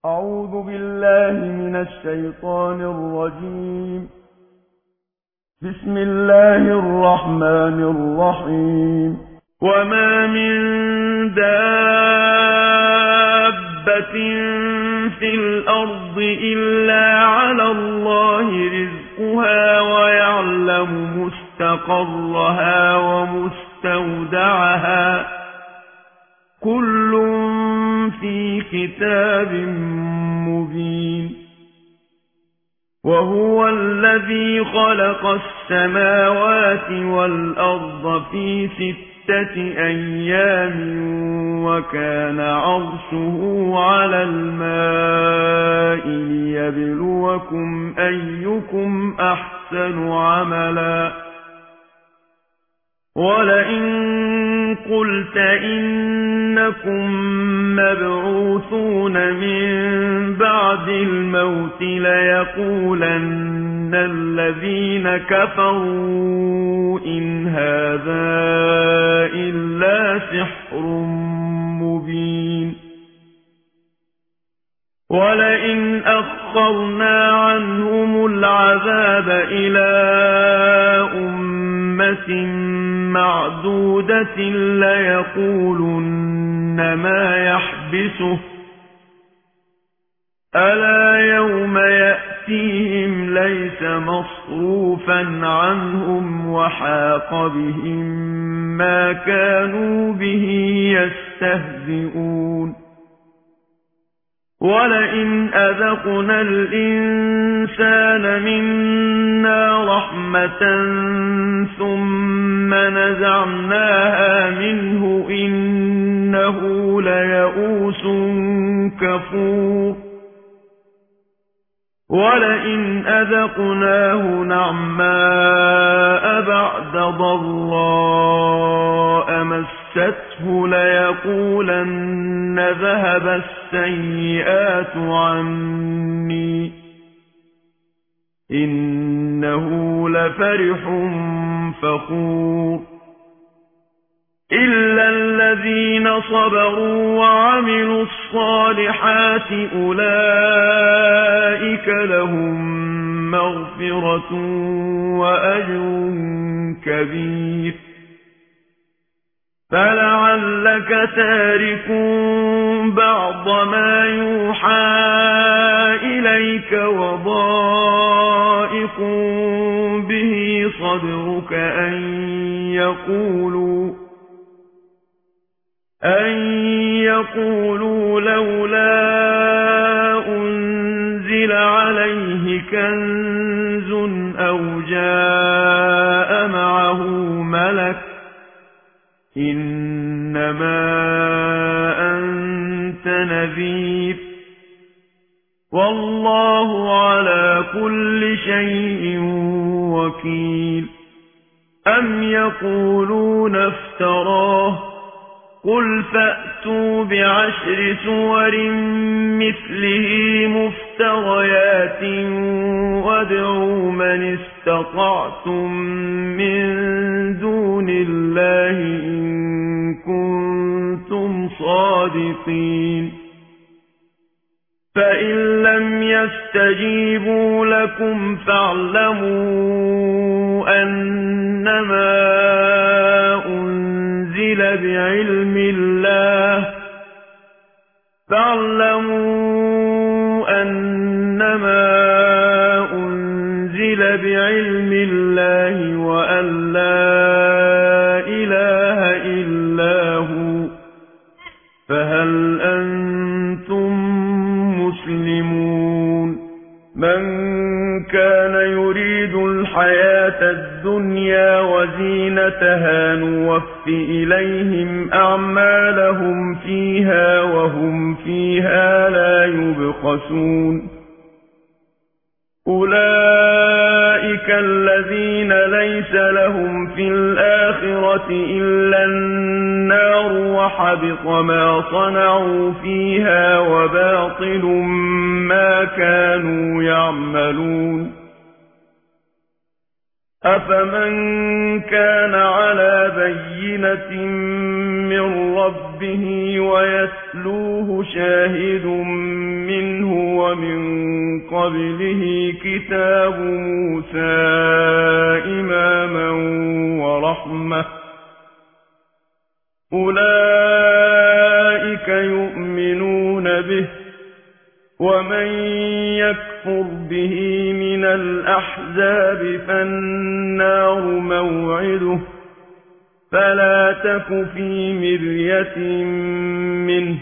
أعوذ بالله من الشيطان الرجيم. بسم الله الرحمن الرحيم. وما من دابة في الأرض إلا على الله رزقها ويعلم مستقرها ومستودعها كل في كتاب مبين. وهو الذي خلق السماوات والأرض في 6 أيام وكان عرشه على الماء ليبلوكم أيكم أحسن عملا. ولئن قلت إنكم مبعوثون من بعد الموت ليقولن الذين كفروا إن هذا إلا سحر مبين. ولئن أخرنا عنهم العذاب إلى أمة معدودة ليقولن ما يحبسه ألا يوم يأتيهم ليس مصروفا عنهم وحاق بهم ما كانوا به يستهزئون. ولئن أذقنا الإنسان منا رحمة ثم نزعناها منه إنه ليئوس كفور. ولئن أذقناه نعماء بعد ضراء مسته ليقولن ذهب السيئات عني إنه لفرح فخور. إلا الذين صبروا وعملوا الصالحات أولئك لهم مغفرة وأجر كبير. فلعلك تارك بعض ما يوحى إليك وضائق به صدرك أن يقولوا لولا أنزل عليه كنز أو جاء معه ملك إنما أنت نذير والله على كل شيء وكيل. أم يقولون افتراه قل فأتوا ب10 سور مثله مفتريات وادعوا من استطعتم من دون الله إن كنتم صادقين. فإن لم يستجيبوا لكم فاعلموا أنما أنزل بعلم الله وأن لا إله إلا هو فهل أنتم مسلمون. من كان يريد الحياة الدنيا وزينتها نوف إليهم أعمالهم فيها وهم فيها لا يبخسون. أولئك الذين ليس لهم في الآخرة إلا النار وحبط ما صنعوا فيها وباطل ما كانوا يعملون. أفمن كان على بينة من ربه ويتلوه شاهد منه قبله كتاب موسى إماما ورحمة أولئك يؤمنون به ومن يكفر به من الأحزاب فالنار موعده فلا تك في مرية منه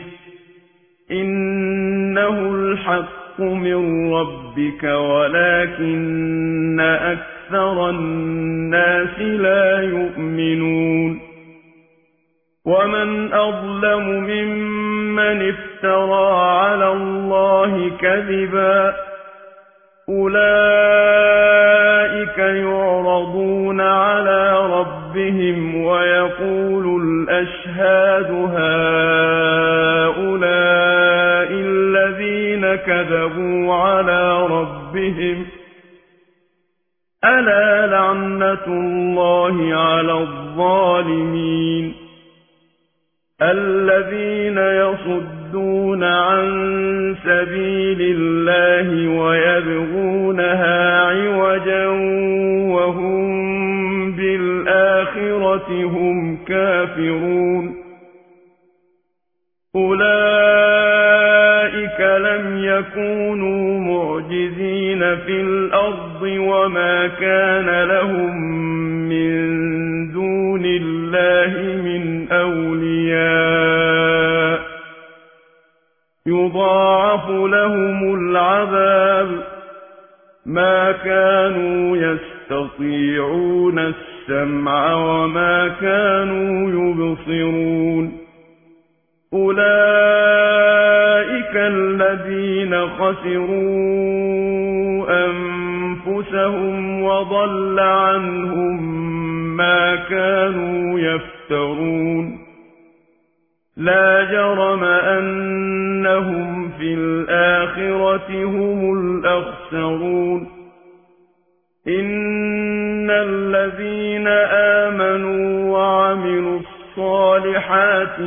إنه الحق من ربك ولكن أكثر الناس لا يؤمنون ومن أظلم ممن افترى على الله كذبا أولئك يعرضون على ربهم ويقول الأشهاد هؤلاء الذين كذبوا على ربهم ألا لعنة الله على الظالمين الذين يصدون عن سبيل الله ويبغونها عوجا وهم بالآخرة هم كافرون أولئك لم يكونوا معجزين في الأرض وما كان لهم من دون الله من أولياء يضاعف لهم العذاب ما كانوا يستطيعون السمع وما كانوا يبصرون أولئك الذين خسروا أنفسهم وضل عنهم ما كانوا يفترون لا جرم أنهم في الآخرة هم الأخسرون إن الذين آمنوا وعملوا الصالحات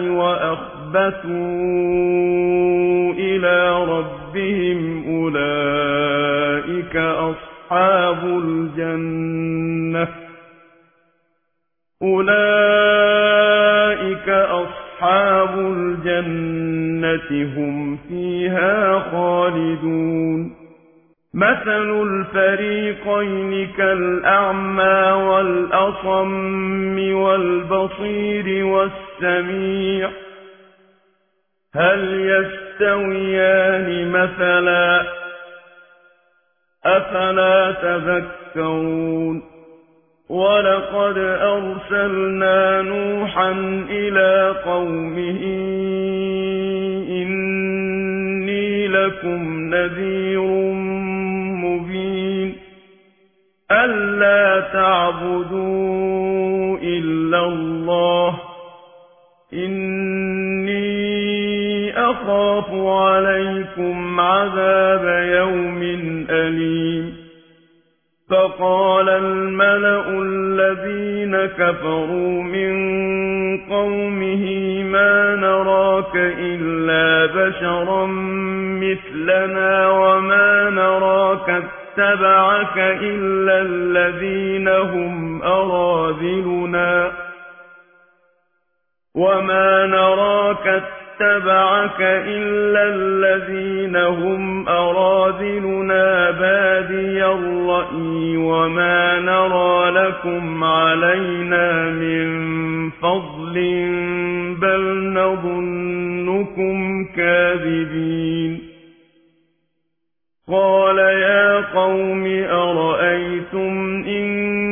وأخبتوا إلى ربهم أولئك أصحاب الجنة هم فيها خالدون مثل الفريقين كالأعمى والأصم والبصير والسميع هل يستويان مثلا أفلا تذكرون ولقد أرسلنا نوحا إلى قومه إني لكم نذير مبين ألا تعبدوا إلا الله إني أخاف عليكم عذاب يوم أليم فقال الملأ الذين كفروا من قومه ما نراك إلا بشرا مثلنا وما نراك اتبعك إلا الذين هم أراذلنا بادي الرأي وما نرى لكم علينا من فضل بل نظنكم كاذبين قال يا قوم أرأيتم إن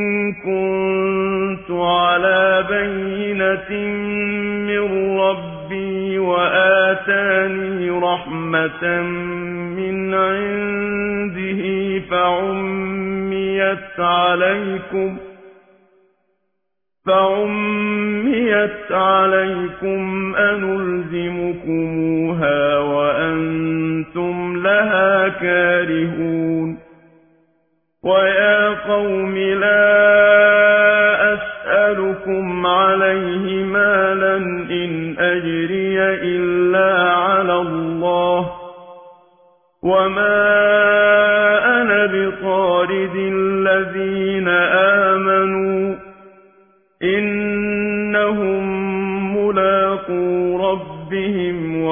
كنت على بينة من ربي وآتاني رحمة من عنده فعميت عليكم أنلزمكموها وأنتم لها كارهون ويا قوم لا أسألكم عليه مالا إن أجري إلا على الله وما أنا بطارد الذين آمنوا إنهم ملاقو ربهم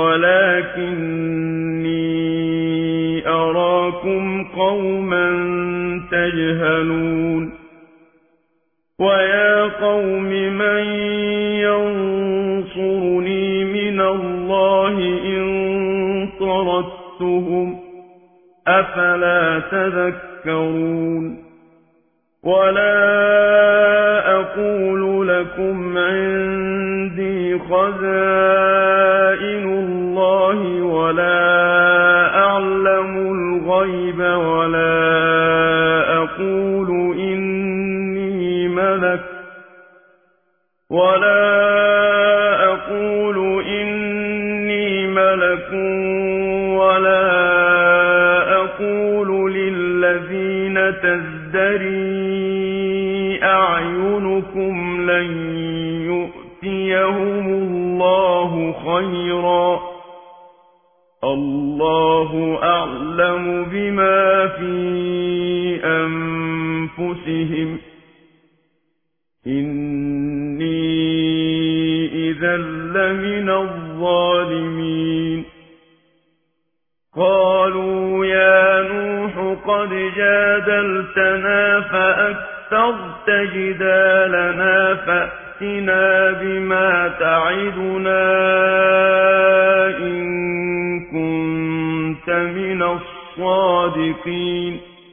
ولكني أراكم قوما تجهلون ويا قوم من ينصرني من الله إن طردتهم أفلا تذكرون ولا أقول لكم عندي خزائن الله ولا أعلم الغيب ولا أقول إني ملك ولا أقول للذين تزدري أعينكم لن يؤتيهم الله خيرا الله أعلم بما في أنفسهم إني إذا لمن الظالمين قالوا يا نوح قد جادلتنا فأكثرت جدالنا فأتنا بما تعدنا إن كنت من الصادقين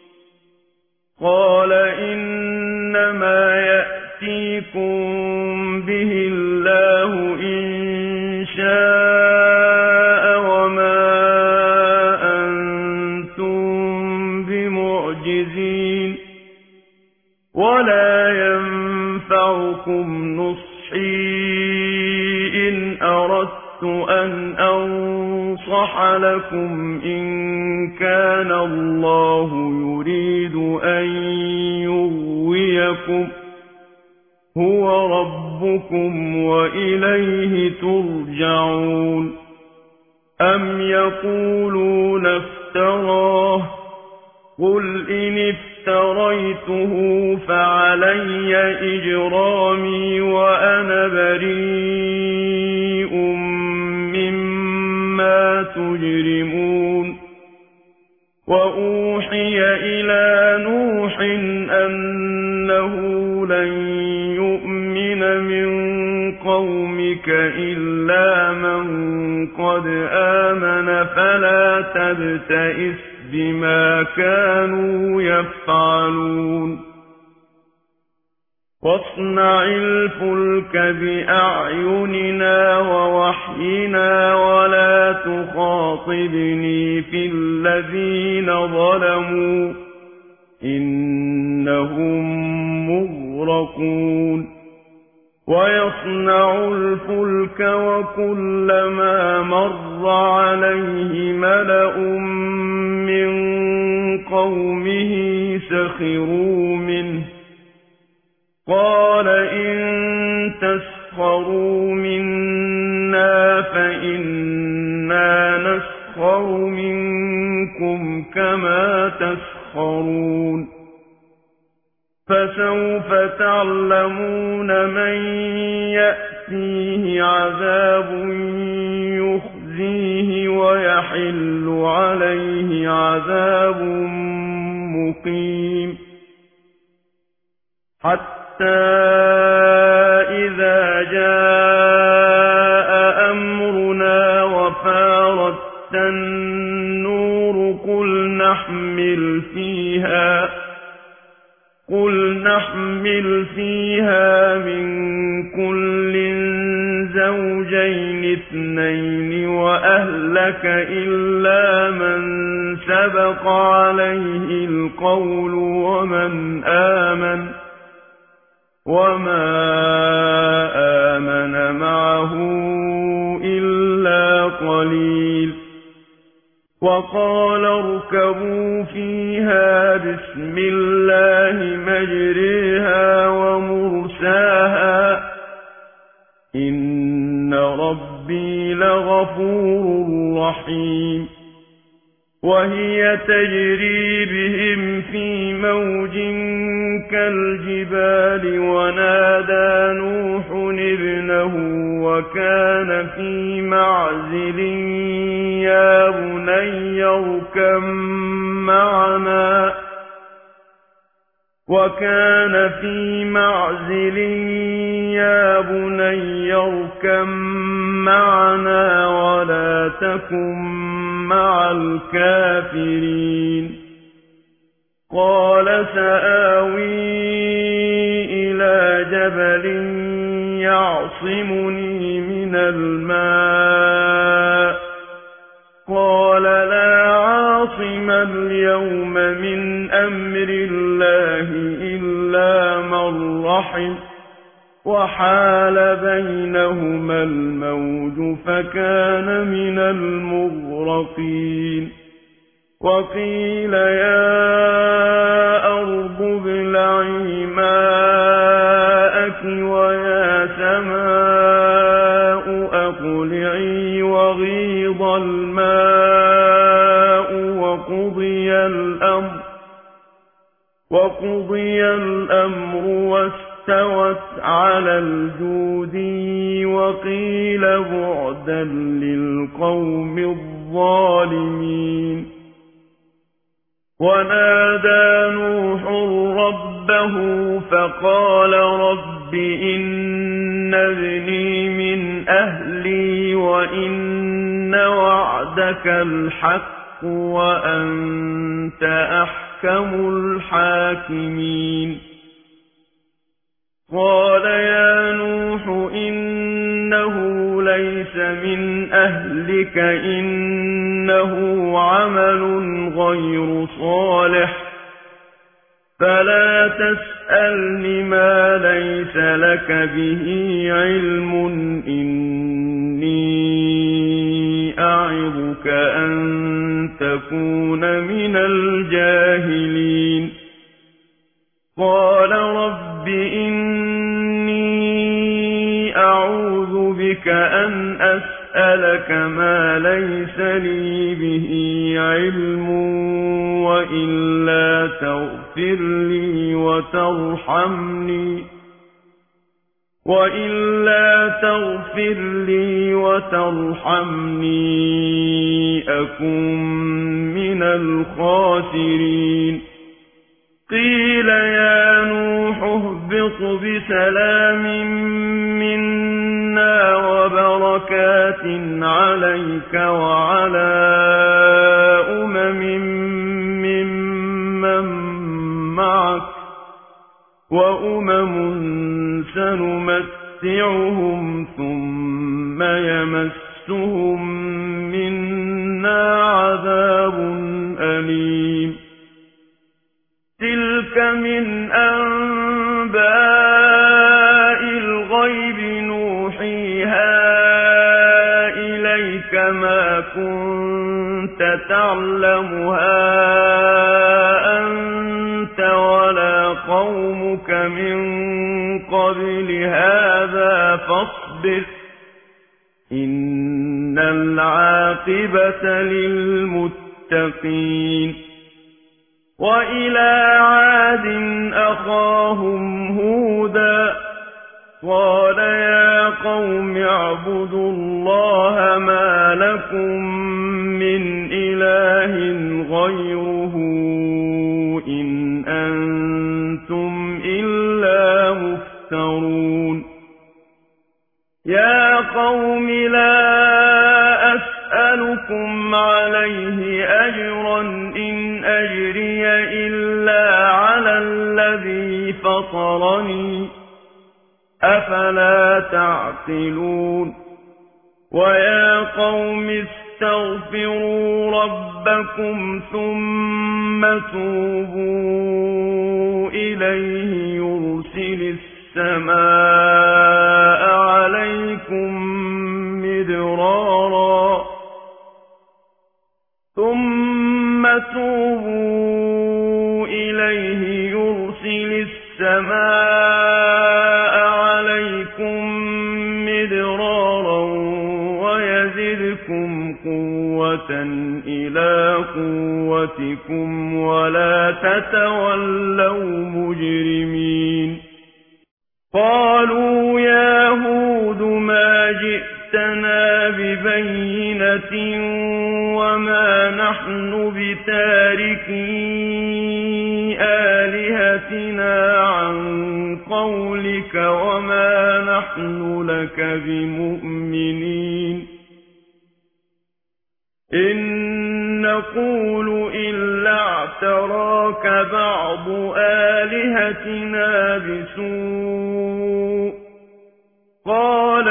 قال إنما يأتيكم به الله إن شاء وما ولا ينفعكم نصحي إن أردت أن أنصح لكم إن كان الله يريد أن يغويكم هو ربكم وإليه ترجعون أم يقولون افتراه قل إن افتريته فعلي إجرامي وأنا بريء مما تجرمون وأوحي إلى نوح أنه لن يؤمن من قومك إلا من قد آمن فلا تبتئس بما كانوا يفعلون واصنع الفلك بأعيننا ووحينا ولا تخاطبني في الذين ظلموا إنهم مغرقون ويصنع الفلك وكلما مر عليه ملأ من قومه سخروا منه قال إن تسخروا منا فإنا نسخر منكم كما تسخرون فسوف تعلمون من يأتيه عذاب يخزيه ويحل عليه عذاب مقيم حتى إذا جاء أمرنا وفارت النور قل نحمل فيها من كل زوجين اثنين وأهلك إلا من سبق عليه القول وما آمن معه إلا قليل وقال اركبوا فيها بسم الله مجريها ومرساها إن ربي لغفور رحيم وهي تجري بهم في موج كالجبال ونادى نوح ابنه وكان في معزل يا بني اركب معنا ولا تكن مع الكافرين قال سآوي إلى جبل يعصمني من الماء قال لا عاصم اليوم من أمر الله إلا من رحم وحال بينهما الموج فكان من المغرقين وقيل يا أرض ابلعي ماءك ويا سماء أقلعي وغيض الماء وقضي الأمر واستوت على الجودي وقيل بعدا للقوم الظالمين ونادى نوح ربه فقال رب إن ابني من أهلي وإن وعدك الحق وأنت أحكم الحاكمين قال يا نوح إنه ليس من أهلك إنه عمل غير صالح فلا تسألني ما ليس لك به علم إني أعظك أن تكون من الجاهلين قال رب إني أعوذ بك أن أسألك ما ليس لي به علم وإلا تغفر لي وترحمني أكن من الخاسرين قيل يا نوح اهبط بسلام منا وبركات عليك وعلى ممن معك وأمم سنمتعهم ثم يمسهم منا عذاب أليم تلك من أنباء الغيب نوحيها إليك ما كنت تعلمها أنت ولا قومك من قبل هذا فاصبر إن العاقبة للمتقين وإلى عاد أخاهم هودا قال يا قوم اعبدوا الله ما لكم من إله غيره إن أنتم إلا مفترون يا قوم لا أسألكم عليه أجرا إن أجري إلا على الذي فطرني أفلا تعقلون ويا قوم استغفروا ربكم ثم توبوا إليه يرسل السماء عليكم مدرارا ويزدكم قوة قوة إلى قوتكم ولا تتولوا مجرمين قالوا يا هود ما جئتنا ببينة وما نحن بتاركي آلهتنا عن قولك وما نحن لك بمؤمنين إن نقول إلا اعتراك بعض آلهتنا بسوء قال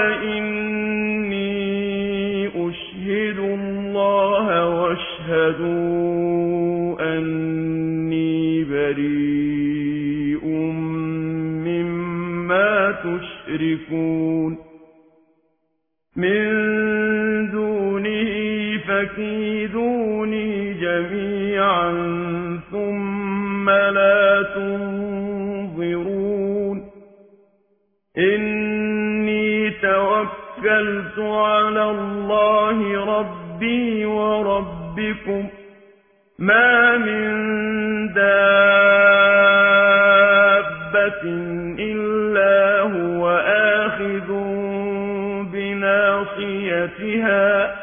إني أشهد الله واشهدوا أني بريء مما تشركون من دونه فكيدوني جميعا ثم لا تنظرون إني توكلت على الله ربي وربكم ما من دابة إلا هو آخذ بناصيتها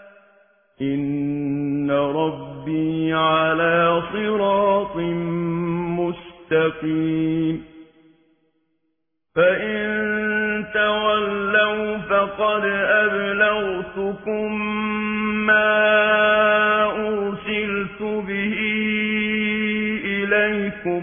إن ربي على صراط مستقيم فإن تولوا فقد أبلغتكم ما أرسلت به إليكم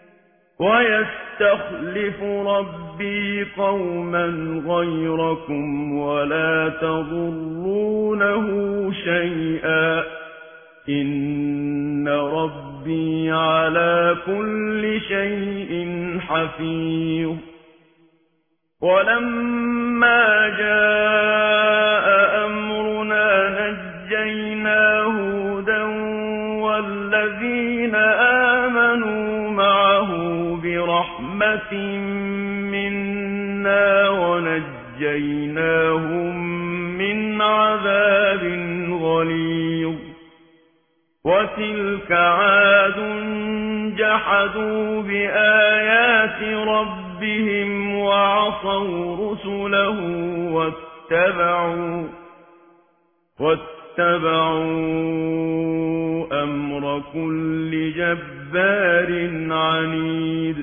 ويستخلف ربي قوما غيركم ولا تضرونه شيئا إن ربي على كل شيء حفيظ ولما جاء أمرنا نجينا هودا والذين آمنوا معه برحمة منا ونجيناهم من عذاب غليظ وتلك عاد جحدوا بآيات ربهم وعصوا رسله واتبعوا أمر كل جبار عنيد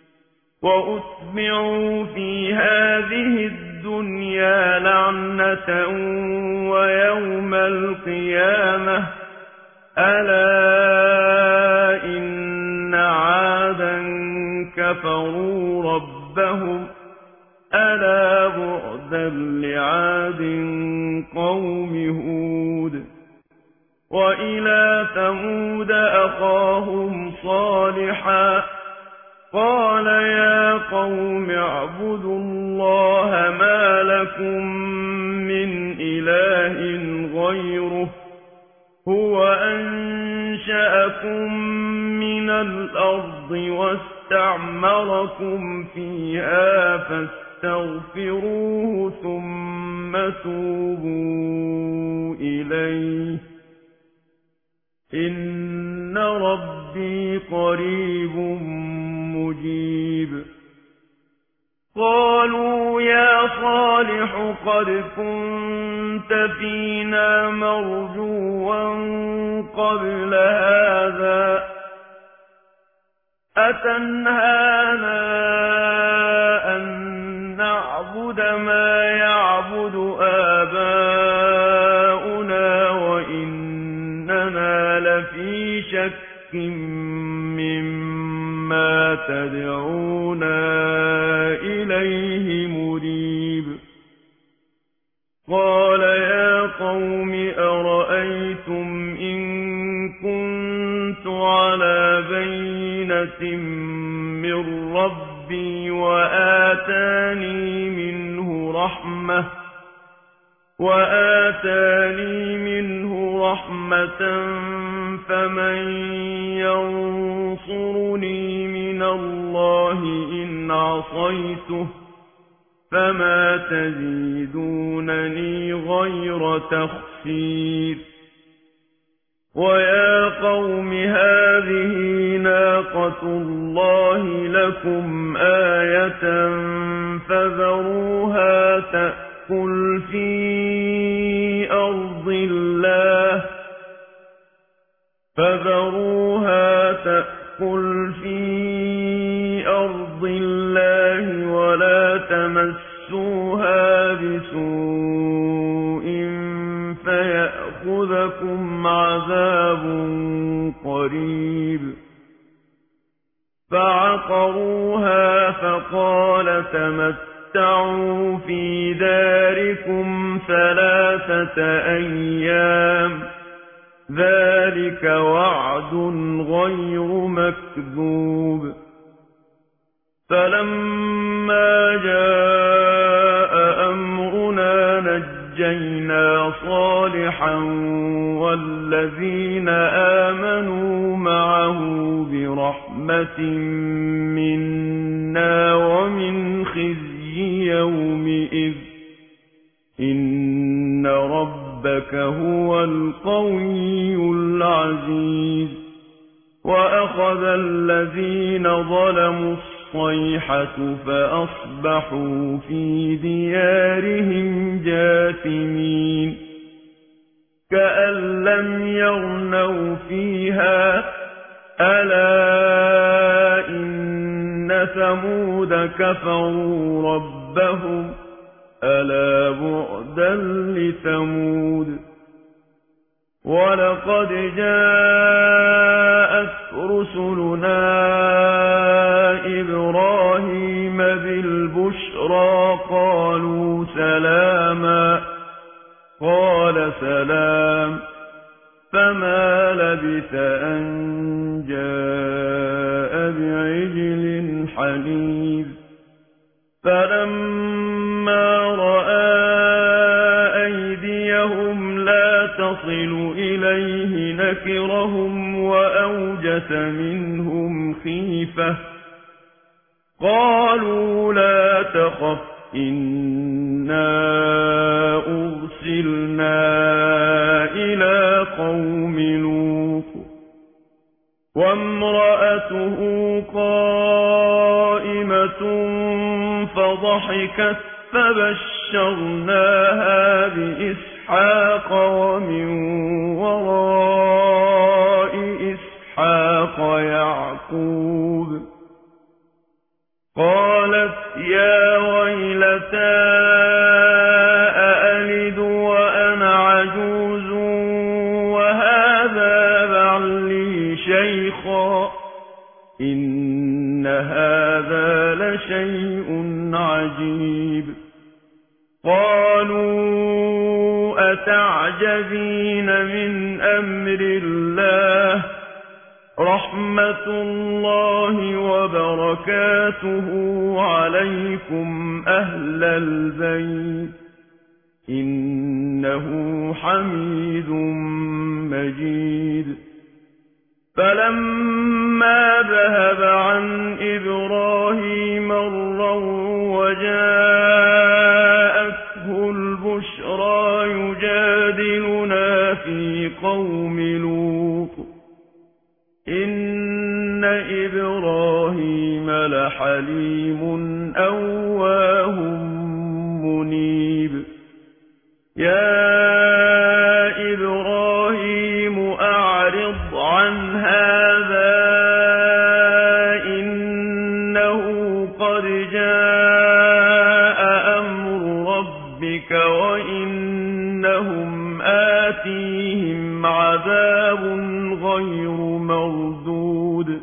وأتبعوا في هذه الدنيا لعنة ويوم القيامة ألا إن عادا كفروا ربهم ألا بعدا لعاد قوم هود وإلى ثمود أخاهم صالحا قال يا قوم اعبدوا الله ما لكم من إله غيره هو أنشأكم من الأرض واستعمركم فيها فاستغفروه ثم توبوا إليه إن ربي قريب مجيب قالوا يا صالح قد كنت فينا مرجوا قبل هذا أتنهانا أن نعبد ما يعبد آباؤنا وإننا لفي شك مما تدعونا إليه مريب قال يا قوم أرأيتم إن كنت على بينة من ربي وآتاني منه رحمة فمن ينصرني من الله إن عصيته فما تزيدونني غير تخسير ويا قوم هذه ناقة الله لكم آية فذروها تأكل في أرض الله ولا تمسوها بسوء فيأخذكم عذاب قريب فعقروها فقال تمتعوا في داركم 3 أيام ذلك وعد غير مكذوب فلما جاء أمرنا نجينا صالحا والذين آمنوا معه برحمة منا ومن خزي يومئذ إن ربك هو القوي العزيز وأخذ الذين ظلموا الصيحة فأصبحوا في ديارهم جاثمين كأن لم يغنوا فيها ألا إن ثمود كفروا ربهم ألا بعدا لثمود ولقد جاءت رسلنا إبراهيم بالبشرى قالوا سلاما قال سلام فما لبث أن جاء بعجل حنيذ فلما رأى أيديهم لا تصل إليه نكرهم وأوجس منهم خيفة قالوا لا تخف إنا أرسلنا إلى قوم لوط وامرأته قائمة فضحكت فبشرناها بإسحاق ومن وراء إسحاق يعقوب قالت يا ويلتى أألد وأنا عجوز وهذا بعلي شيخا إن هذا لشيء عجيب قالوا أتعجبين من أمر الله رحمة الله وبركاته عليكم أهل البيت إنه حميد مجيد فلما ذهب عن إبراهيم الروع وجاءته البشرى يجادلنا في قوم لوط إن إبراهيم لحليم أواه منيب يا إبراهيم أعرض عن هذا إنه قد جاء أمر ربك وإنهم آتيهم عذاب غير مردود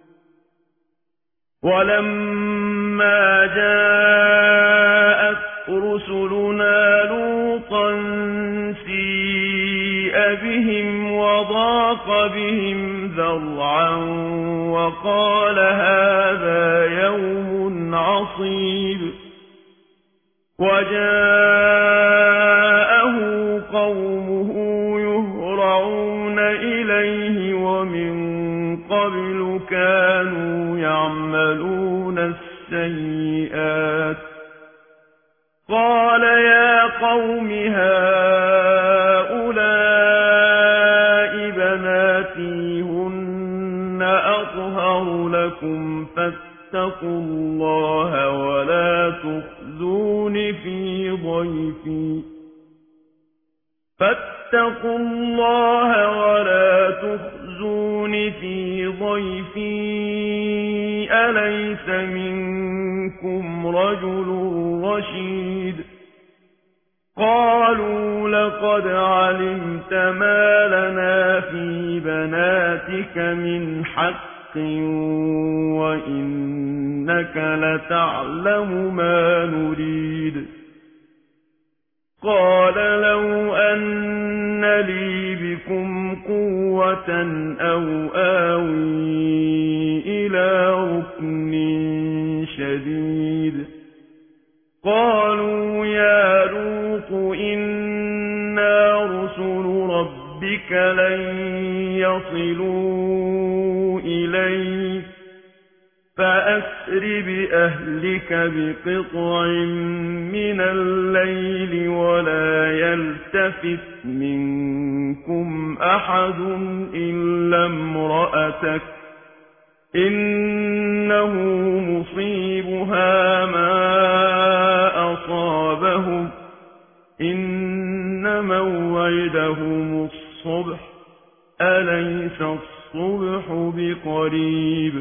ولما جاءت رسلنا لوطا سيء بهم وضاق بهم ذرعا وقال هذا يوم عصيب وجاءه قومه يهرعون إليه ومن قبل كانوا يعملون السيئات قال يا قوم هؤلاء اللاتي أطهر لكم فاتقوا الله ولا تخزون في ضيفي أليس منكم رجل رشيد قالوا لقد علمت ما لنا في بناتك من حق وإنك لتعلم ما نريد قال لو أن لي بكم قوة أو آوي إلى ركن شديد قالوا يا لوط إنا رسل ربك لن يصلوا إليك فأسر بأهلك بقطع من الليل ولا يلتفت منكم أحد إلا امرأتك إنه مصيبها ما أصابهم إن موعدهم الصبح أليس الصبح بقريب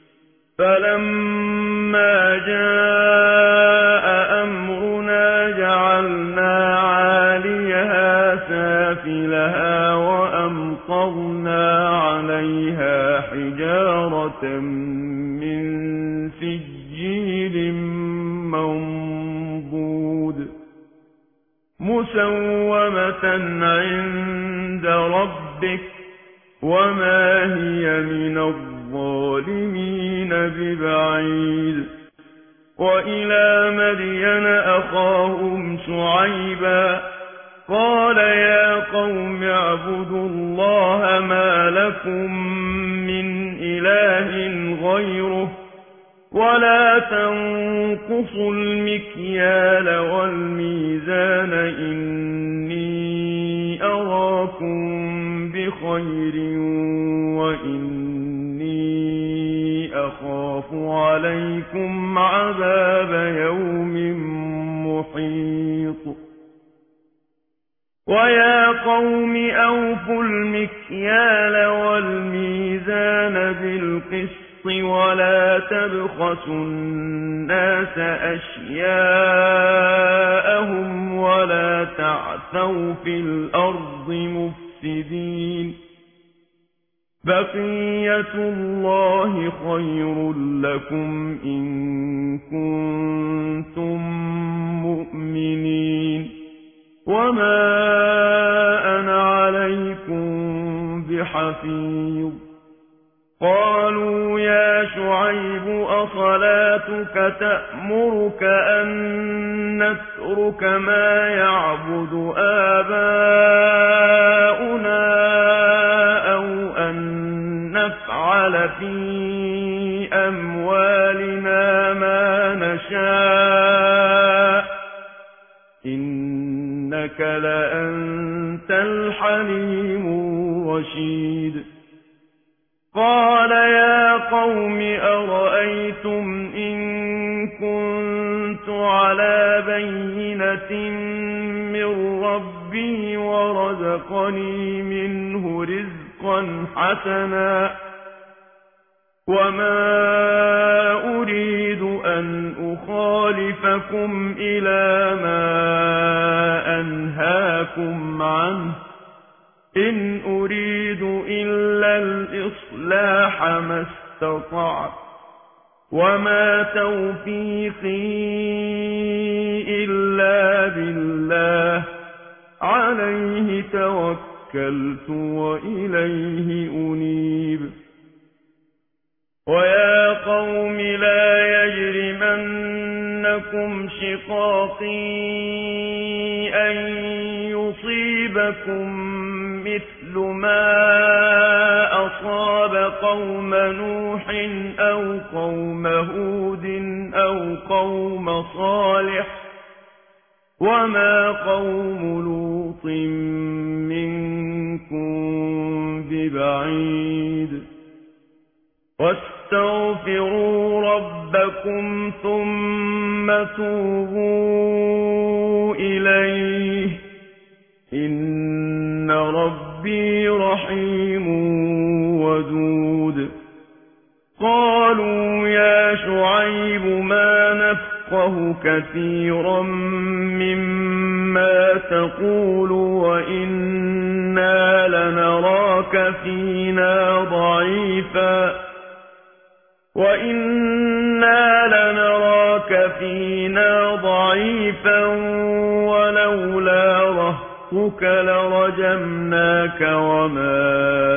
فلما جاء أمرنا جعلنا عاليها سافلها وأمطرنا عليها حجارة من سجيل منضود مسومة عند ربك وما هي من الظالمين ببعيد وإلى مدين أخاهم شعيبا قال يا قوم اعبدوا الله ما لكم من إله غيره ولا تنقصوا المكيال والميزان إني أراكم بخير وإني أخاف عليكم عذاب يوم محيط ويا قوم أوفوا المكيال والميزان بالقسط ولا تبخسوا الناس أشياءهم ولا تعثوا في الأرض مفسدين بقية الله خير لكم إن كنتم مؤمنين وما أنا عليكم بحفيظ قالوا يا شعيب أصلاتك تأمرك أن نترك ما يعبد آباؤنا أو أن نفعل في أموالنا ما نشاء إنك لأنت الحليم الرشيد قال يا قوم أرأيتم إن كنت على بينة من ربي ورزقني منه رزقا حسنا وما أريد أن أخالفكم إلى ما أنهاكم عنه إن أريد إلا الإصلاح ما استطعت وما توفيقي إلا بالله عليه توكلت وإليه أنيب ويا قوم لا يجرمنكم شقاقي أن يصيبكم مثل ما أصاب قوم نوح أو قوم هود أو قوم صالح وما قوم لوط منكم ببعيد واستغفروا ربكم ثم توبوا إليه إن ربي رحيم ودود قالوا يا شعيب ما نفقه كثيرا مما تقول وإنا لنراك فينا ضعيفا ولولا رهطك لرجمناك وما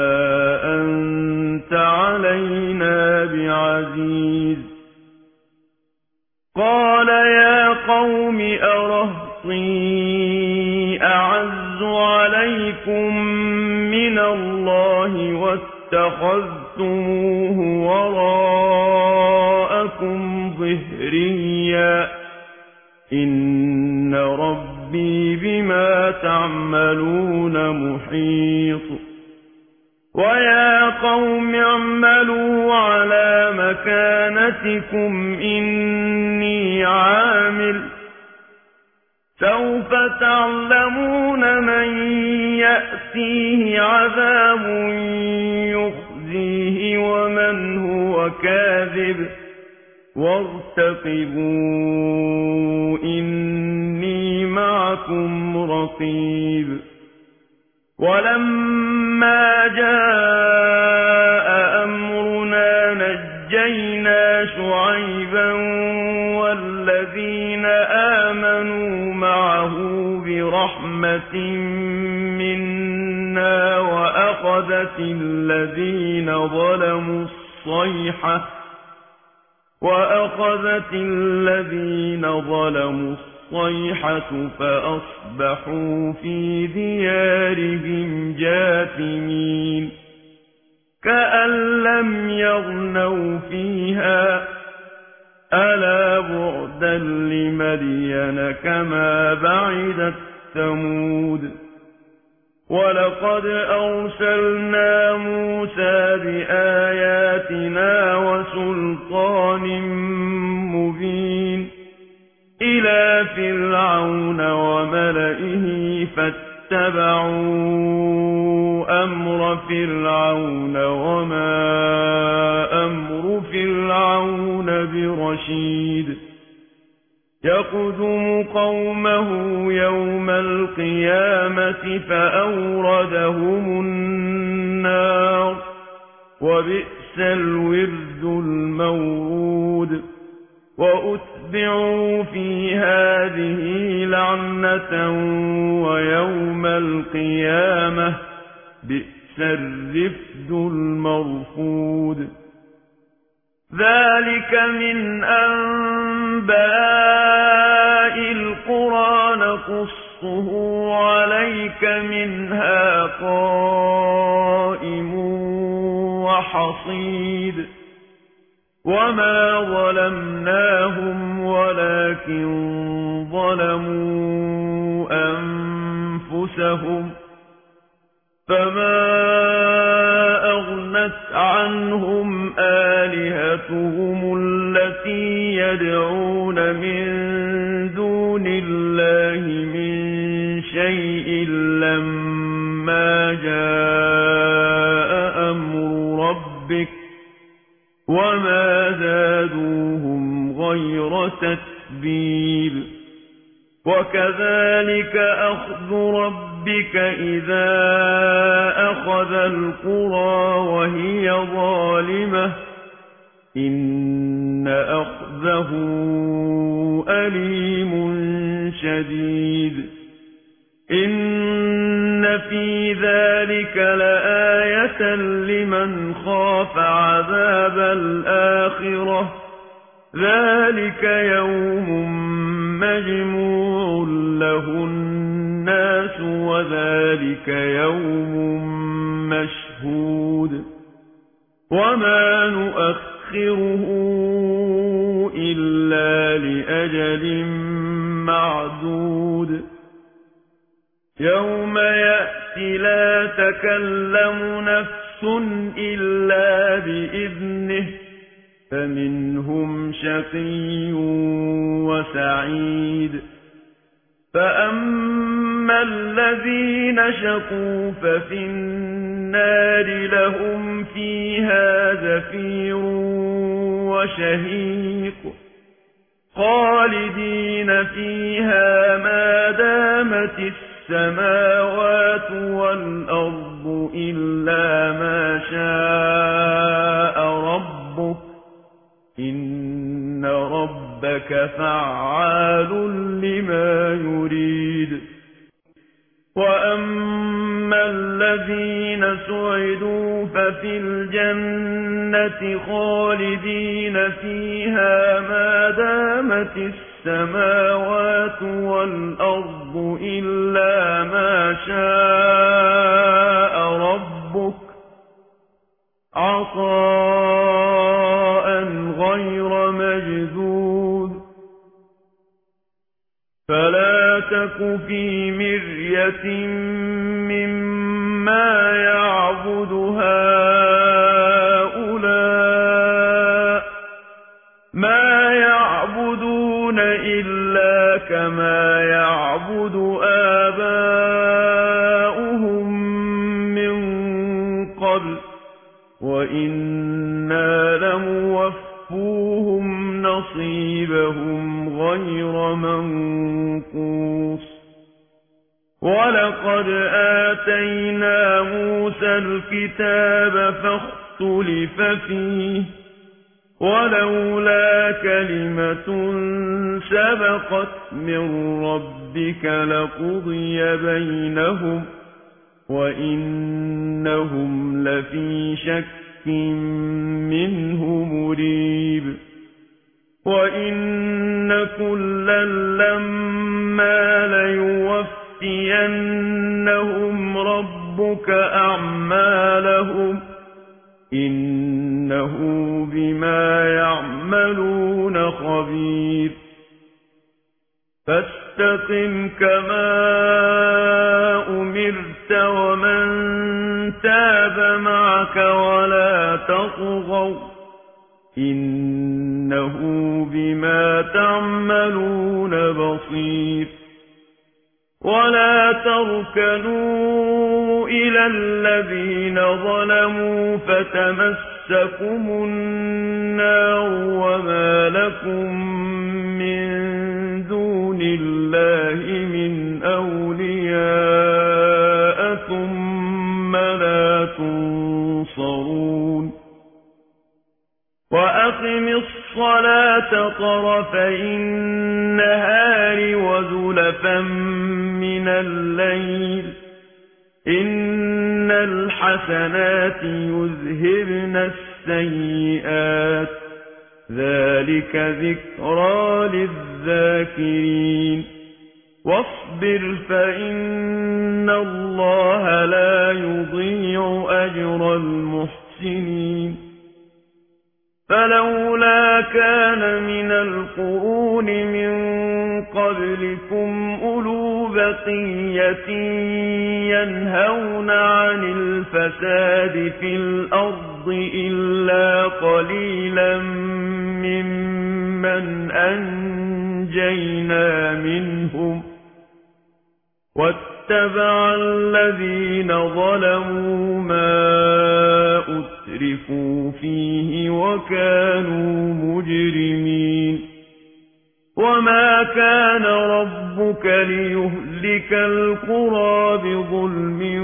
أنت علينا بعزيز قال يا قوم أرهطي أعز عليكم من الله واتخذتموه وراءكم ظهريا إن ربي بما تعملون محيط ويا قوم اعملوا على مكانتكم إني عامل سوف تعلمون من يأتيه عذاب يخزيه ومن هو كاذب وارتقبوا إني معكم رقيب ولما جاء أمرنا نجينا شعيبا والذين آمنوا معه برحمة منا وأخذت الذين ظلموا الصيحة فأصبحوا في ديارهم جاثمين كأن لم يغنوا فيها ألا بعدا لمدين كما بعدت ثمود ولقد أرسلنا موسى بآياتنا وسلطان مبين إلى فرعون وملئه فاتبعوا أمر فرعون وما أمر فرعون برشيد يقدم قومه يوم القيامة فأوردهم النار وبئس الورد المورود وأتبعوا في هذه لعنة ويوم القيامة بئس الرفد المرفود ذلك من أنباء القرى نقصه عليك منها قائم وحصيد وما ظلمناهم ولكن ظلموا أنفسهم فما أغنت عنهم آلهتهم التي يدعون من دون الله من شيء لما جاء أمر ربك وما زادوهم غير تتبيب وكذلك أخذ ربك إذا أخذ القرى وهي ظالمة إن أخذه أليم شديد إن في ذلك لآية لمن خاف عذاب الآخرة ذلك يوم مجموع له الناس وذلك يوم مشهود وما نؤخره إلا لأجل معدود يوم يأتي لا تكلم نفس إلا بإذنه فمنهم شقي وسعيد فأما الذين شقوا ففي النار لهم فيها زفير وشهيق خالدين فيها ما دامت السماوات والأرض إلا ما شاء ربك إن ربك فعال لما يريد وأما الذين سعدوا ففي الجنة خالدين فيها ما دامت السماوات والأرض إلا ما شاء ربك عطاء غير مجذوذ فلا تك في مرية مما يعبد هؤلاء ما يعبدون إلا كما يعبد آباؤهم من قبل وإنا لموفوهم نصيبهم غير منقوص ولقد آتينا موسى الكتاب فاختلف فيه ولولا كلمة سبقت من ربك لقضي بينهم وإنهم لفي شك منه مريب وإن كلا لما ليوفينهم ربك أعمالهم إنه بما يعملون خبير فاستقم كما أمرت ومن تاب معك ولا تطغوا إنه بما تعملون بصير ولا تركنوا إلى الذين ظلموا فتمسكم النار وما لكم من دون الله من أولياء ثم لا تنصرون وأقم الصلاة طرفي النهار وزلفا من الليل إن الحسنات يذهبن السيئات ذلك ذكرى للذاكرين واصبر فإن الله لا يضيع أجر المحسنين فلولا كان من القرون من قبلكم أولو بقية ينهون عن الفساد في الأرض إلا قليلا ممن أنجينا منهم واتبع الذين ظلموا ما أترفوا فيه وكانوا مجرمين وما كان ربك ليهلك القرى بظلم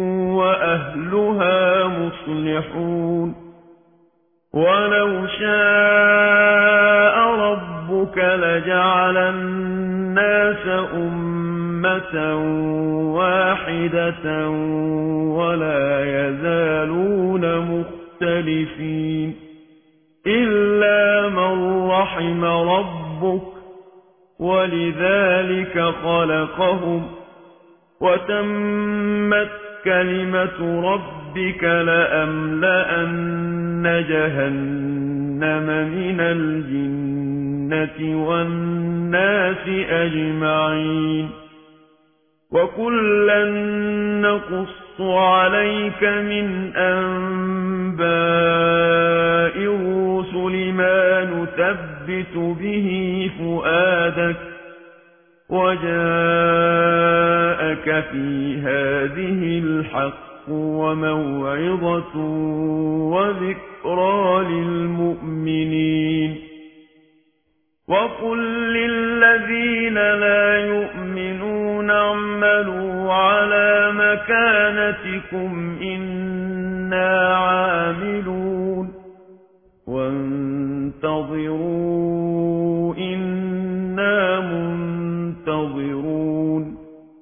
وأهلها مصلحون ولو شاء ربك لجعل الناس أمة واحدة ولا يزالون مختلفين إلا من رحم ربك ولذلك خلقهم وتمت كلمة ربك لأملأن جهنم من الجنة والناس أجمعين وكلا نقص عليك من أنباء الرسل ما نثبت به فؤادك وجاءك في هذه الحق وموعظة وذكرى للمؤمنين وقل للذين لا يؤمنون اعملوا على مكانتكم إنا عاملون وانتظروا إنا منتظرون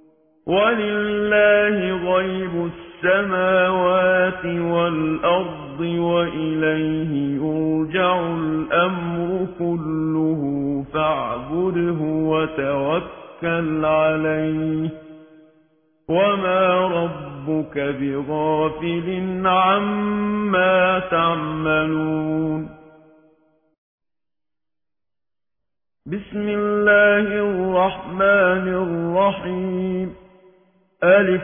ولله غيب السماوات والأرض وإليه يرجع الأمر كله فاعبده وتوكل عليه وما ربك بغافل عما تعملون بسم الله الرحمن الرحيم ألف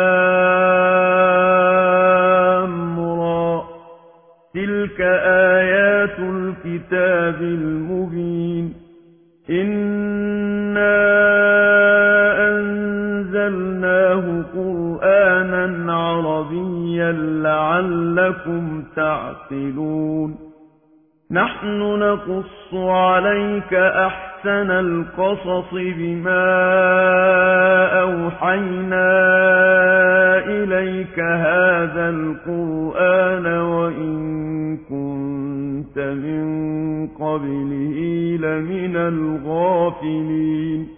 لام را تلك آيات الكتاب المبين إنا أنزلناه قرآنا عربيا لعلكم تعقلون نحن نقص عليك أحسن القصص بما أوحينا إليك هذا القرآن وإن كنت من قبله لمن الغافلين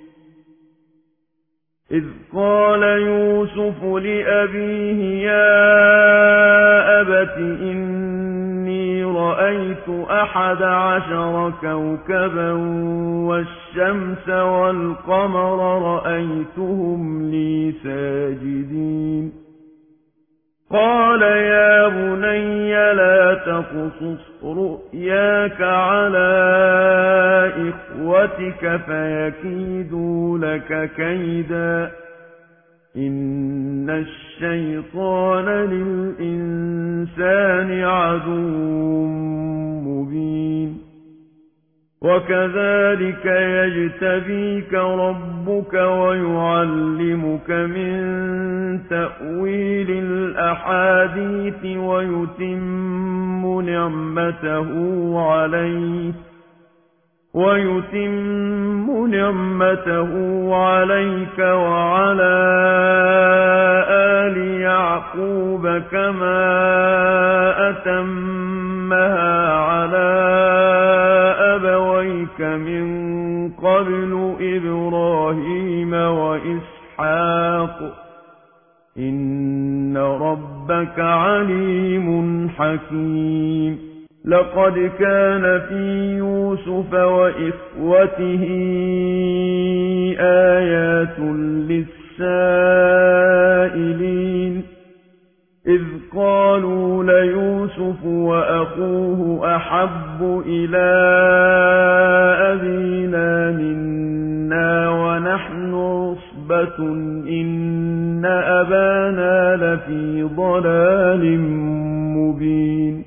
إذ قال يوسف لأبيه يا أبت إني رأيت 11 كوكبا والشمس والقمر رأيتهم لي ساجدين قال يا بني لا تقصص رؤياك على إخوتك فيكيدوا لك كيدا إن الشيطان للإنسان عدو مبين وكذلك يجتبيك ربك ويعلمك من تأويل الأحاديث ويتم نعمته عليك وعلى آل يعقوب كما أتمها على أبويك من قبل إبراهيم وإسحاق إن ربك عليم حكيم لقد كان في يوسف وإخوته آيات للسائلين إذ قالوا ليوسف وأخوه أحب إلى أبينا منا ونحن عصبة إن أبانا لفي ضلال مبين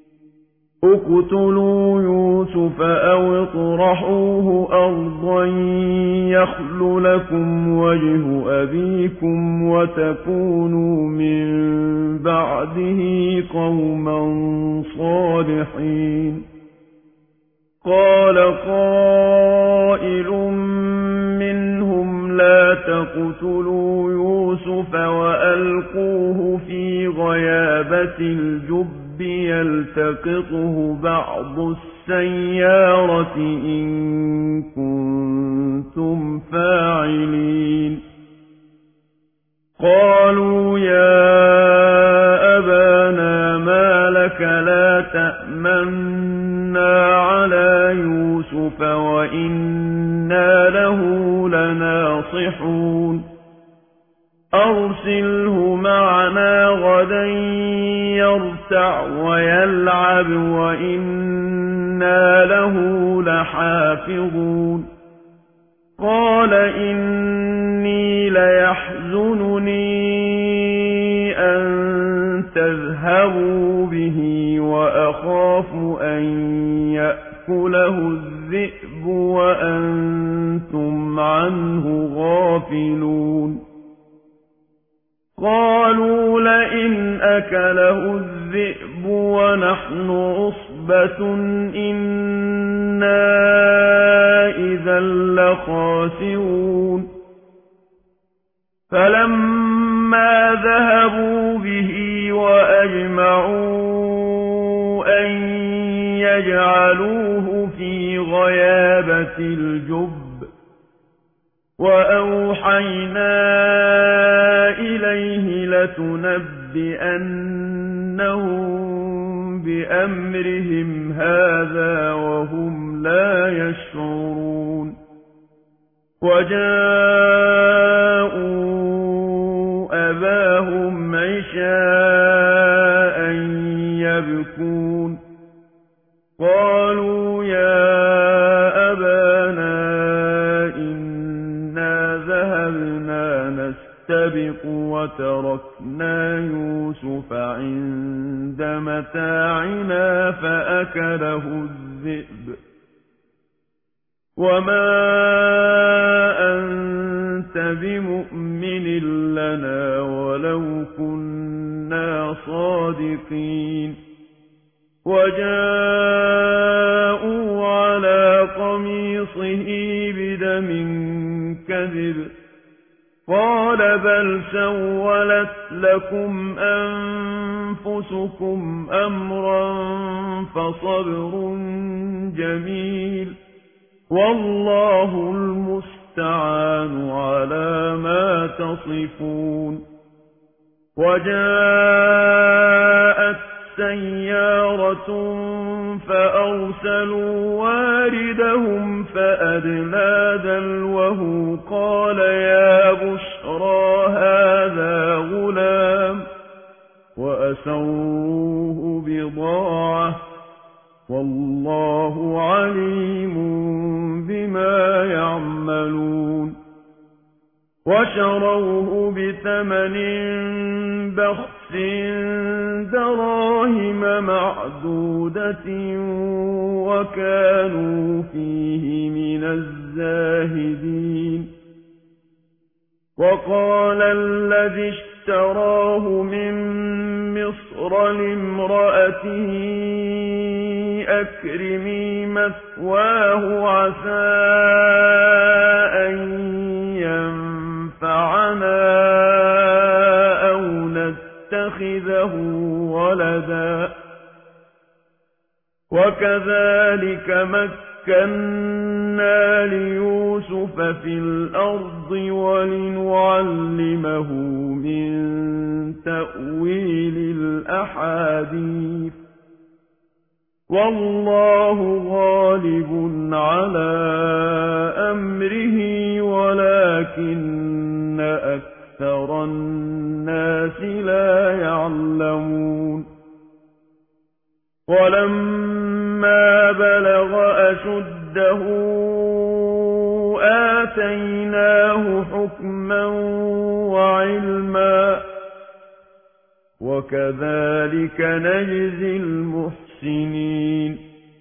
اقتلوا يوسف أو اطرحوه أرضا يخل لكم وجه أبيكم وتكونوا من بعده قوما صالحين قال قائل منهم لا تقتلوا يوسف وألقوه في غيابة الجب يلتقطه بعض السيارة إن كنتم فاعلين قالوا يا أبانا ما لك لا تأمنا على يوسف وإنا له لناصحون أرسله معنا غدا يرتع ويلعب وإنا له لحافظون قال إني ليحزنني أن تذهبوا به وأخاف أن يأكله الذئب وأنتم عنه غافلون قالوا لئن أكله الذئب ونحن عصبة إنا إذا لخاسرون فلما ذهبوا به وأجمعوا أن يجعلوه في غيابة الجب وأوحينا إليه لتنبئنهم بأمرهم هذا وهم لا يشعرون وجاءوا أباهم عشاء يبكون قالوا يا أبانا إنا ذهبنا نستبق وتركنا يوسف عند متاعنا فأكله الذئب وما أنت بمؤمن لنا ولو كنا صادقين وجاءوا على قميصه بدم كذب قال بل سولت لكم أنفسكم أمرا فصبر جميل والله المستعان على ما تصفون وجاءت سيارة فأرسلوا واردهم فأدلى دلوه قال يا بشرى هذا غلام وأسروه بضاعة والله عليم بما يعملون وشروه بثمن بخس دراهم معدودة وكانوا فيه من الزاهدين وقال الذي اشتراه من مصر لامرأته أكرمي مثواه عسى أن ينفعنا أو نتخذه ولدا وكذلك مكنا ليوسف في الأرض ولنعلمه من تأويل الأحاديث والله غالب على أمره ولكن أكثر الناس لا يعلمون ولما بلغ أشده آتيناه حكما وعلما وكذلك نجزي المحسنين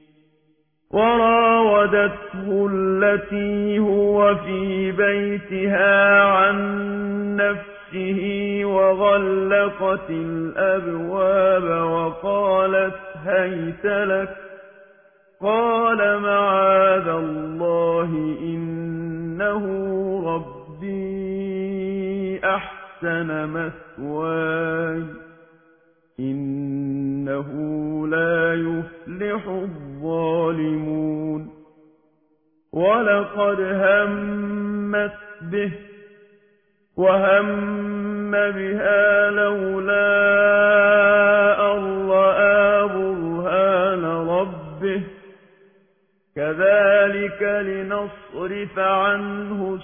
وراودته التي هو في بيتها عن نفسه وغلقت الأبواب وقالت هيت لك قال معاذ الله إنه ربي أحسن مثواي إنه لا يفلح الظالمون ولقد همت به وهم بها لولا أن رأى برهان ربه كذلك لنصرف عنه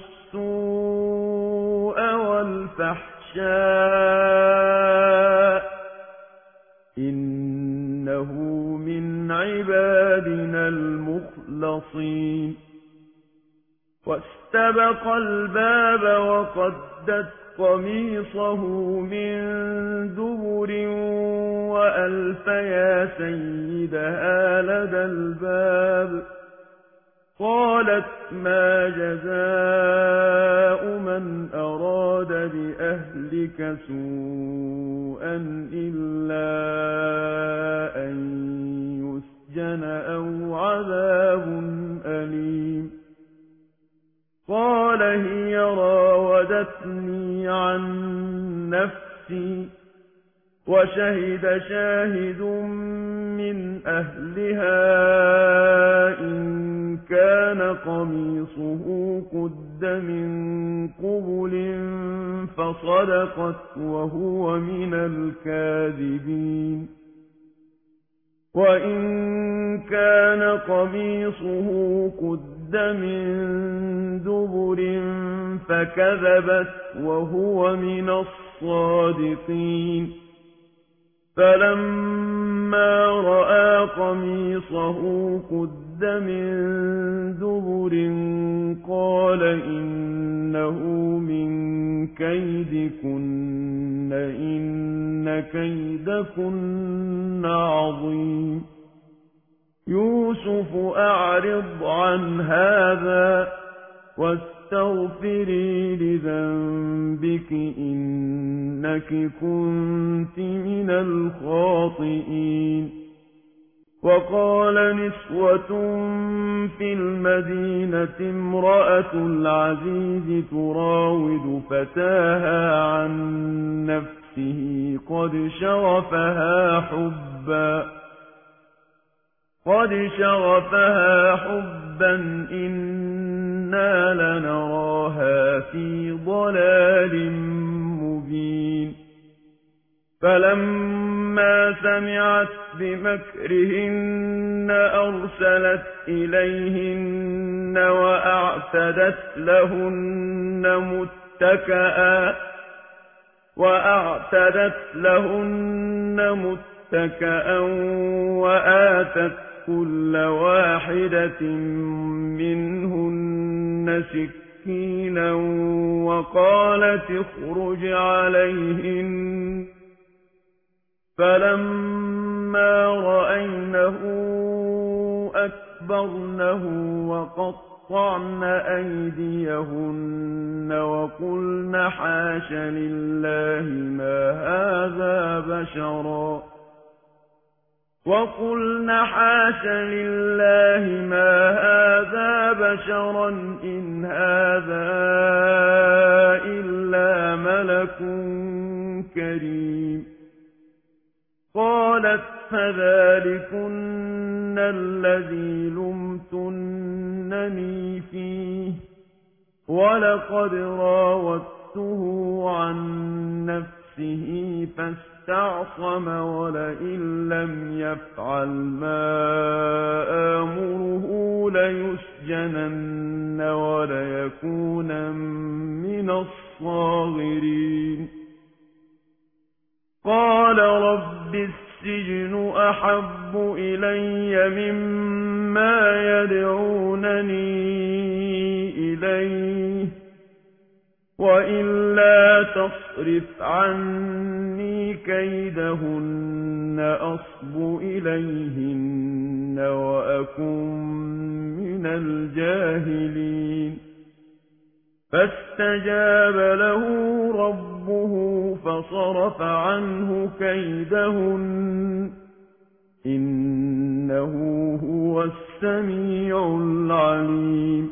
السوء والفحشاء إنه من عبادنا المخلصين واستبق الباب وقدت قميصه من دبر وألف يا سيدها لدى الباب قالت ما جزاء من أراد بأهلك سوءا إلا أن يسجن أو عذاب أليم قال هي راودتني عن نفسي وشهد شاهد من أهلها إن كان قميصه قد من قبل فصدقت وهو من الكاذبين وإن كان قميصه قد من دبر فكذبت وهو من الصادقين فلما رأى قميصه قد من دبر قال إنه من كيدكن إن كيدكن عظيم يوسف أعرض عن هذا واستغفري لذنبك إنك كنت من الخاطئين وقال نسوة في المدينة امرأة العزيز تراود فتاها عن نفسه قد شغفها حبا إنا لنراها في ضلال مبين فلما سمعت بمكرهن أرسلت إليهن وأعتدت لهن متكأ وآتت كل واحدة منهن سكينا وقالت اخرج عليهن فلما رأينه أكبرنه وقطعن أيديهن وقلن حاش لله ما هذا بشرا إن هذا إلا ملك كريم قالت فذلكن الذي لمتنني فيه ولقد راودته عن نفسه فاستعصم ولئن لم يفعل ما آمره ليسجنن وليكونن من الصاغرين قال رب السجن أحب إلي مما يدعونني إليه وإلا تصرف عني كيدهن أصب إليهن وأكن من الجاهلين فاستجاب له ربه فصرف عنه كيدهن إنه هو السميع العليم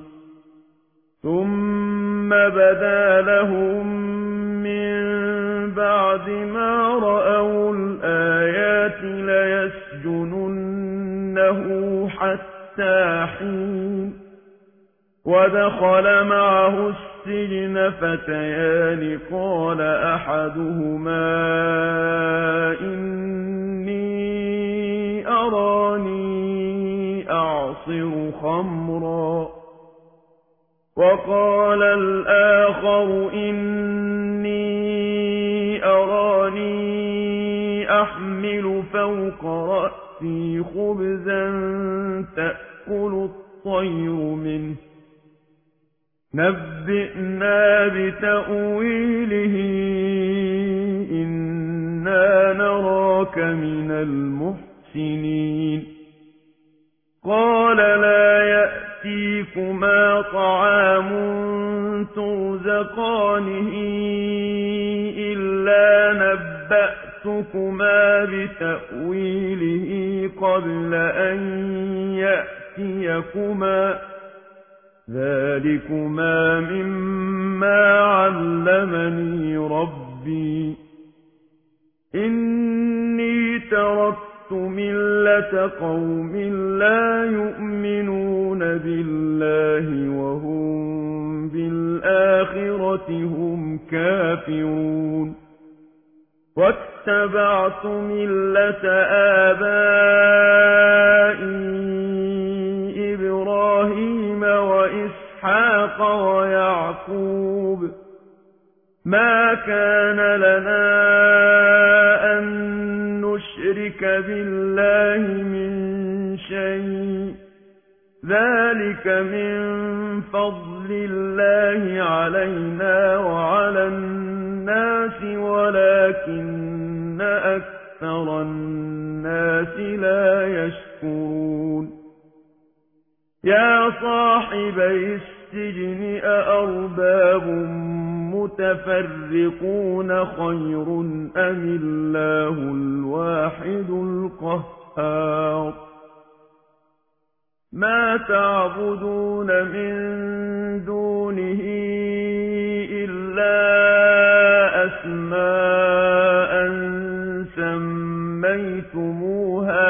ثم بدا لهم من بعد ما رأوا الآيات ليسجننه حتى حين ودخل معه السجن فتيان قال أحدهما إني أراني أعصر خمرا وقال الآخر إني أراني أحمل فوق رأسي خبزا تأكل الطير منه نبئنا بتأويله إنا نراك من المحسنين قال لا يأتيكما طعام ترزقانه إلا نبأتكما بتأويله قبل أن يأتيكما ذلكما مما علمني ربي إني تركت ملة قوم لا يؤمنون بالله وهم بالآخرة هم كافرون واتبعت ملة آبائي إبراهيم وإسحاق ويعقوب ما كان لنا أن نشرك بالله من شيء ذلك من فضل الله علينا وعلى الناس ولكن أكثر الناس لا يشكرون يا صاحبي السجن أأرباب متفرقون خير أم الله الواحد القهار ما تعبدون من دونه إلا أسماء سميتموها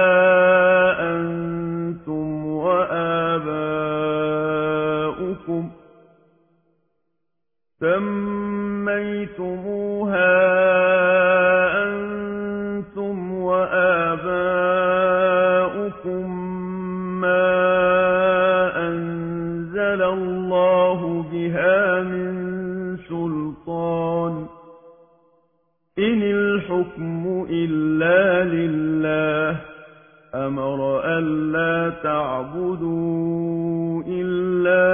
أنتم وآباؤكم ما أنزل الله بها من سلطان إن الحكم إلا لله أمر ألا تعبدوا إلا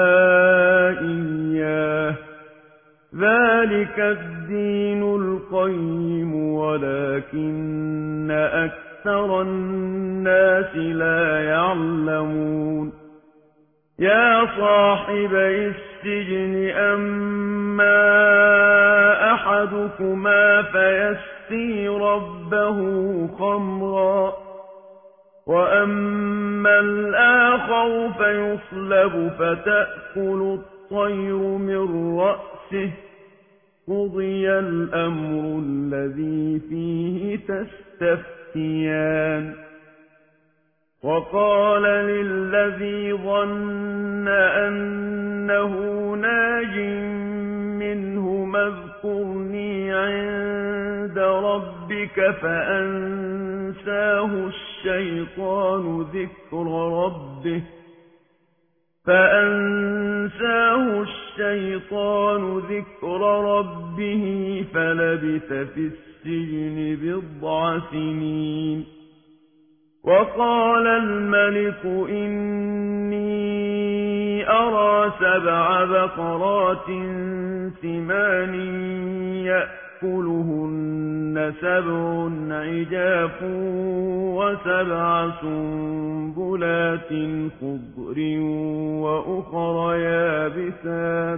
إياه ذلك الدين القيم ولكن أكثر الناس لا يعلمون يا صاحبي السجن أما أحدكما فيسقي ربه خمرا وأما الآخر فيصلب فتأكل الطير من رأسه قضي الأمر الذي فيه تستفتيان وقال للذي ظن أنه ناج منهما اذكرني عند ربك فأنساه الشيطان ذكر ربه فلبث في السجن بضع سنين وقال الملك إني أرى 7 بقرات سمان يأكلهن 7 عجاف و7 سنبلات خضر وأخر يابسات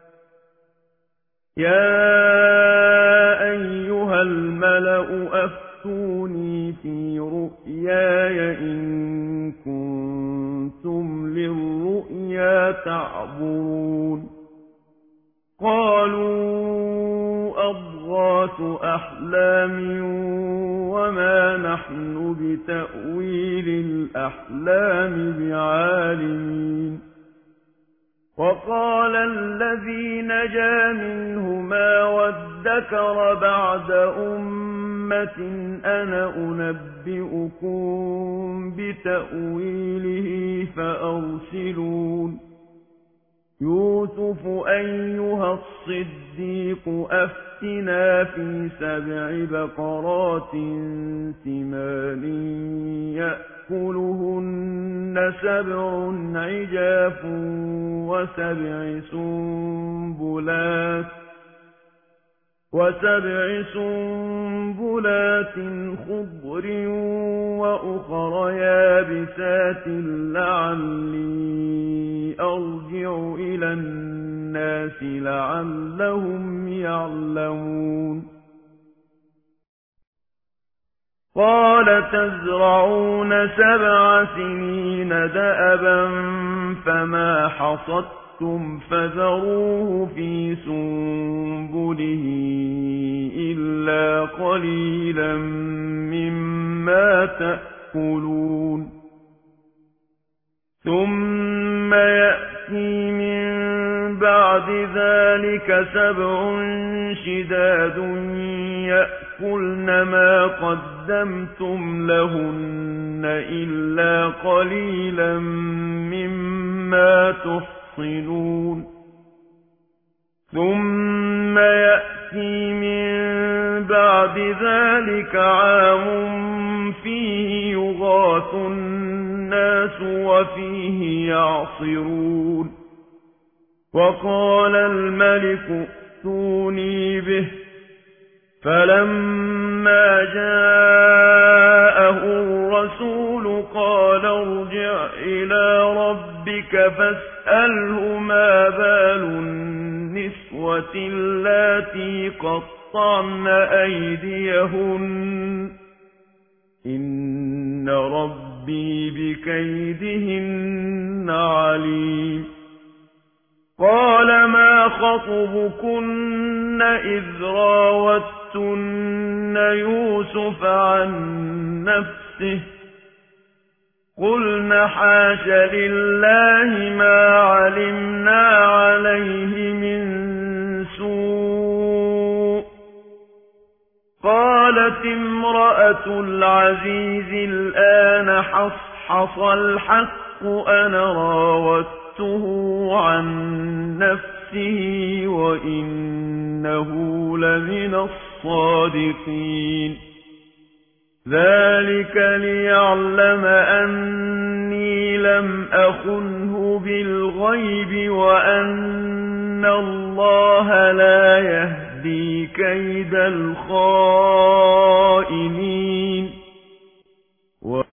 يا أيها الملأ أفتوني في رؤياي إن كنتم للرؤيا تعبرون قالوا أضغاث أحلام وما نحن بتأويل الأحلام بعالمين وقال الذي نجا منهما وادكر بعد أمة أنا أنبئكم بتأويله فأرسلون يوسف أيها الصديق أفتنا في 7 بقرات سمان يأكلهن سبع عجاف وسبع سنبلات خضر وأخر يابسات لعلي أرجع إلى الناس لعلهم يعلمون قال تزرعون 7 سنين دأبا فما حصدتم فذروه في سنبله إلا قليلا مما تأكلون ثم يأتي من بعد ذلك 7 شداد يأكلن ما قدمتم لهن إلا قليلا مما تحصنون ثم يأتي من بعد ذلك عام فيه يغاث الناس وفيه يعصرون وقال الملك ائتوني به فلما جاءه الرسول قال ارجع إلى ربك فاسأله ما بال النسوة اللاتي قطعن أيديهن إن ربي بكيدهن عليم قال ما خطبكن إذ راوتن يوسف عن نفسه قلن حاش لله ما علمنا عليه من سوء قالت امرأة العزيز الآن حصحص الحق أنا راودته عن نفسه وإنه لمن الصادقين ذلك ليعلم أني لم أخنه بالغيب وأن الله لا يهدي كيد الخائنين